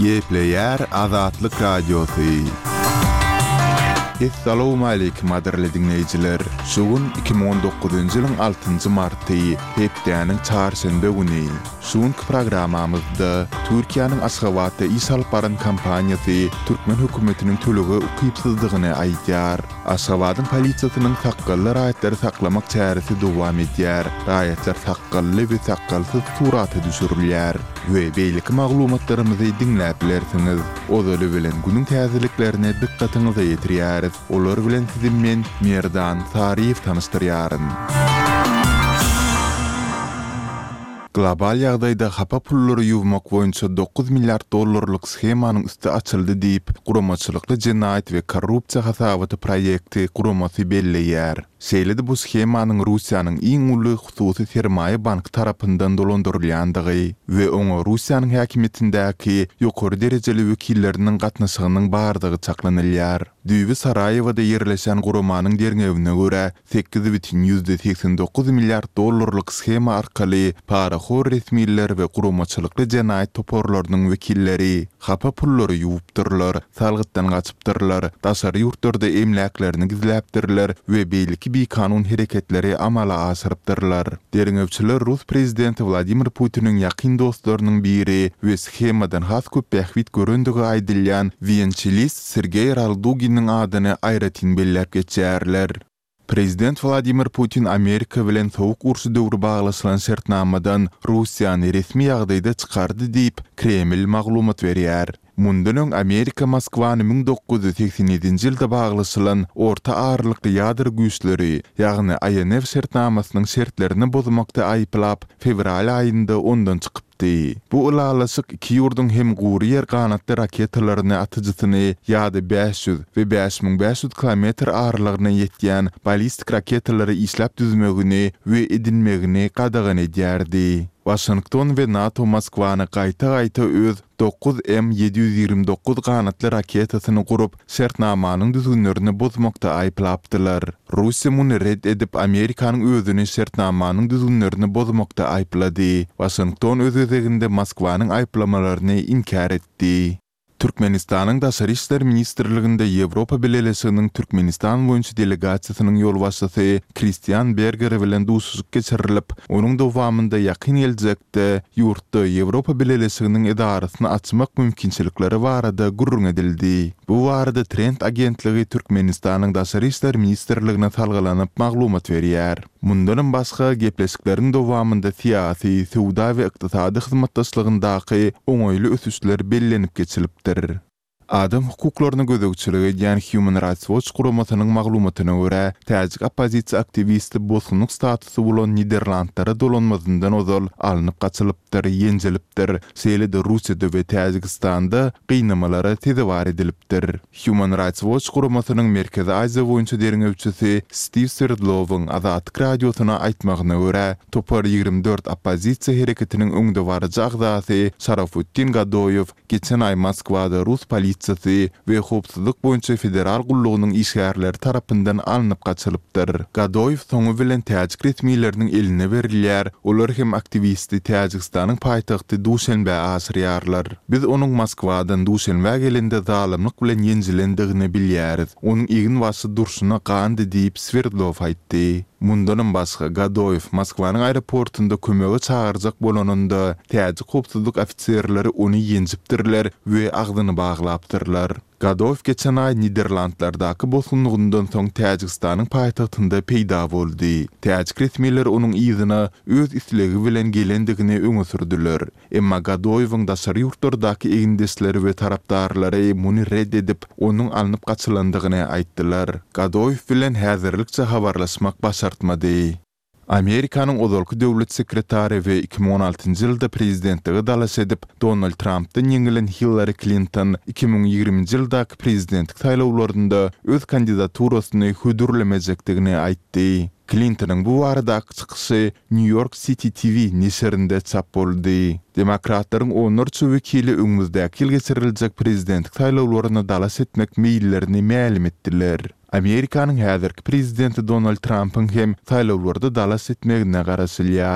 Gepleyer Azatlyk Radiosu. Assalamu alaykum adirli dinleyijiler. Şugun 2019-njy ýylyň 6-njy marty, hepdeniň çarşembe güni. Şugunky programamyzda Türkiýanyň Aşgabatda iş alyp baran kampaniýasy Türkmen hökümetiniň tölegi ukypsyzdygyny aýdýar. Aşgabatyň polisiýasynyň taqqally raýatlary saklamak çäresi dowam edýär. Raýatlar taqqally we taqqalsyz suraty düşürilýär. We beýleki maglumatlarymyzy dinläp bilersiňiz. Ozaly bilen günüň täzeliklerine dikkatiňizi ýetirýär. Olar bilen sizi men Merdan Sarif tanıştırýaryn. Global ýagdaýda hapa pullary ýuwmak boýunça $9 milyard schemanyň üstü açyldy diýip, guramaçylykly jenaýat we korrupsiýa hasabaty proýekti guramasy belleýär. Şeýledi bu schemanyň Russiýanyň iň uly hususy sermaýe bank tarapyndan dolandyrylýandygy we oňa Russiýanyň häkimetindäki ýokary derejeli wekilleriniň gatnaşygynyň bardygy çaklanylýar. Düýbi Sarayewada ýerleşen guramanyň derňewine görä $8,89 milyard schema arkaly paraxor resmiler we guramaçylykly jenaýat toporlarynyň wekilleri hapa pullary ýuwupdyrlar, salgytdan gaçypdyrlar, daşary ýurtlarda emläklerini gizläpdirler we beýleki bir kanun hareketleri amala aşyrypdyrlar. Derňewçiler Rus prezidenti Vladimir Putin'in ýakyn dostlarynyň biri we schemadan has köp bähwit görendigi aýdylýan violonçelist Sergey Ralduginiň adyny aýratyn belläp geçýärler. Prezident Vladimir Putin Amerika bilen sowuk ursy döwri baglaşylan şertnamadan Russiýany resmi ýagdaýda çykardy diýip Kreml maglumat berýär. Mundan öň Amerika Moskwany 1987-nji ýylda baglaşylan orta ağırlykly ýadyr güýçleri, ýagny INF şertnamasynyň şertlerini bozmakda aýplap, fevral aýynda ondan çykypdy. Bu ulalaşyk iki ýurduň hem gury ýer ganatly raketalaryny atyjysyny ýa-da 500 we 5500 kilometr ağırlygyna ýetýän ballistik raketalary işläp düzmegini we edinmegini gadagan edýärdi. Washington we NATO Moskwany gaýta-gaýta öz 9M729 ganatly raketasyny gurup, şertnamanyň düzgünlerini bozmakda aýplapdylar. Russiýa muny red edip Amerikanyň özüni şertnamanyň düzgünlerini bozmakda aýplady. Washington özeginde Moskwanyň aýplamalaryny inkar etdi. Türkmenistanyň Daşary işler ministrliginde Ýewropa Birleşiginiň Türkmenistan boýunça delegasiýasynyň ýol başçysy Christian Berger bilen duşuşyk geçirilip, onuň dowamında ýakyn geljekde ýurtda Ýewropa Birleşiginiň edarasyny açmak mümkinçilikleri barada gurrun edildi. Bu barada Trend agentligi Türkmenistanyň Daşary işler ministrligine salgylanyp maglumat berýär. Mundan başga gepleşikleriň dowamında siýasy, sowda we ykdysady hyzmatdaşlygyndaky oňoýly ösüşler bellenip geçilipdir. Adam hukuklaryny gözegçiligi ýani Human Rights Watch guramasynyň maglumatyna görä, täzik opozisiýa aktivisti bosgunlyk statusy bolan Niderlandlara dolanmazyndan ozal alınıp gaçylypdyr, ýenjilipdir. Şeýle-de Russiýada we Täjikistanda gynamalara tezewar edilipdir. Human Rights Watch guramasynyň Merkezi Aziýa boýunça derňewçisi Steve Sverdlowyň Azatlyk radiosyna aýtmagyna görä, topar 24 opozisiýa hereketiniň öňde barjy agzasy Şarafuddin Gadoýew geçen aý Moskwada Rus polisiýasy we howpsuzlyk boýunça federal gullugynyň işgärleri tarapyndan alınıp gaçylypdyr. Gadoýew soňu bilen täjik resmiýetleriniň eline berilýär. Olar hem aktivisti Täjikistanyň paýtagty Duşanbe aşyrýarlar. Biz onuň Moskwadan Duşanbe gelende zalymlyk bilen ýenjilendigini bilýäris. Onuň egin başy durşuna gandy diýip Sverdlov aýtdy. Mundan başga Gadoýew Moskwanyň aeroportunda kömege çağırjak bolanynda täjik howpsuzlyk ofitserleri onu ýenjipdirler we agdyny baglapdyrlar. Gadoýew geçen aý Niderlandlardaky bosgunlygyndan soň Täjikistanyň paýtagtynda peýda boldy. Täjik resmiýetler onuň ýzyna öz islegi bilen gelendigini öňe sürdüler. Emma Gadoýewyň daşary ýurtlardaky egindesleri we tarapdarlary muny red edip, onuň alınıp gaçylandygyny aýtdylar. Gadoýew bilen häzirlikçe habarlaşmak başartmady. Amerikanyň ozalky döwlet sekretary we 2016-njy ýylda prezidentligi dalaş edip, Donald Trump'dan ýeňilen Hillary Clinton 2020-njy ýyldaky prezidentlik saýlawlarynda öz kandidaturasyny hödürlemejekdigini aýtdy. Clinton'ın bu baradaky çykyşy New York City TV neşrinde çap boldy. Demokratlaryň onurçy wekili öňümüzdäki ýyl geçiriljek prezidentlik saýlawlaryna dalaş etmek meýillerini ma'lum etdiler. Amerikanyň häzirki prezidenti Donald Trump'ın hem saýlawlarda dalaş etmegine garaşylýar.